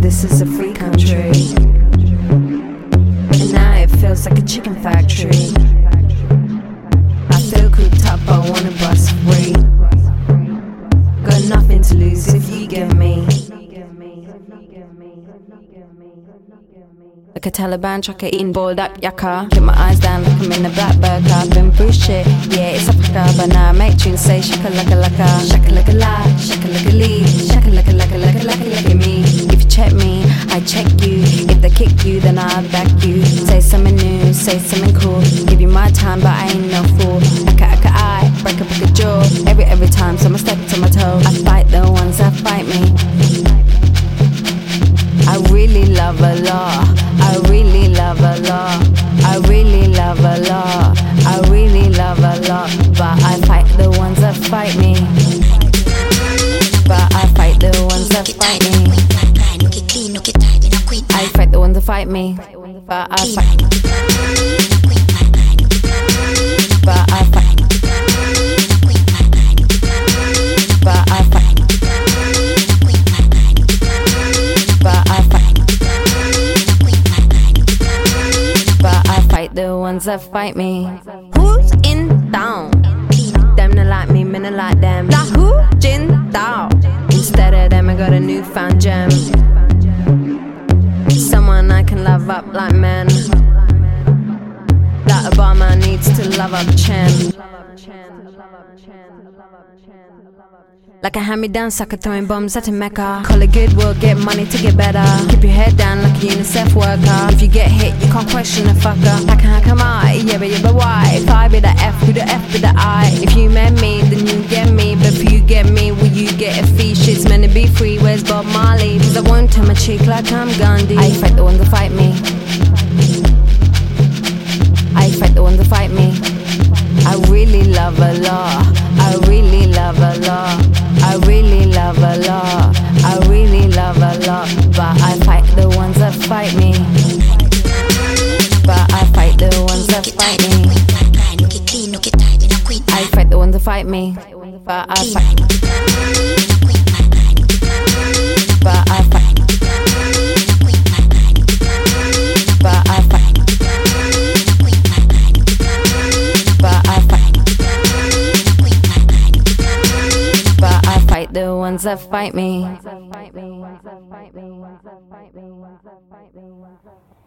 this is a free country, and now it feels like a chicken factory. I feel cooped up, I wanna bust free. Got nothing to lose if you get me. Like a Taliban trucker eating boiled up yakka. Keep my eyes down like I'm in a black burqa. I've been through shit, yeah, it's Africa. But now I make tunes say shaka laka laka. Shaka laka la, shaka laka lee. Shaka laka laka laka laka laka me. If you check me, I check you. If they kick you, then I'll back you. Say something new, say something cool. Give you my time, but I ain't no fool. Aka I, break up a jaw. Every time, someone steps on my toe. I fight the ones that fight me. I really love a law. I really love a law. I really love a law. I really love a law. But I fight the ones that fight me. But I fight the ones that fight me. I fight the ones that fight me. But I fight. But I fight. But I fight. The ones that fight me. Who's in town? Them not like me, me not like them. Like who? Jin Dao. Instead of them I got a newfound gem. Someone I can love up like men. That Obama needs to love up Chen. Like a hand-me-down sucker throwing bombs at a Mecca. Call it good, we'll get money to get better. Keep your head down like a UNICEF worker. If you get hit, you can't question a fucker. How come I? Yeah, but why? If I be the F, who the F be the I? If you met me, then you get me. But if you get me, will you get a fee? Shit's meant to be free, where's Bob Marley? Cause I won't turn my cheek like I'm Gandhi. I fight the ones that fight me. I fight the ones that fight me. I really love a law. I really love a law. I really love a law. I really love a law. But I fight the ones that fight me. But I fight the ones that fight me. I fight the ones that fight me. But I fight. But I fight. But I fight. The ones that fight me.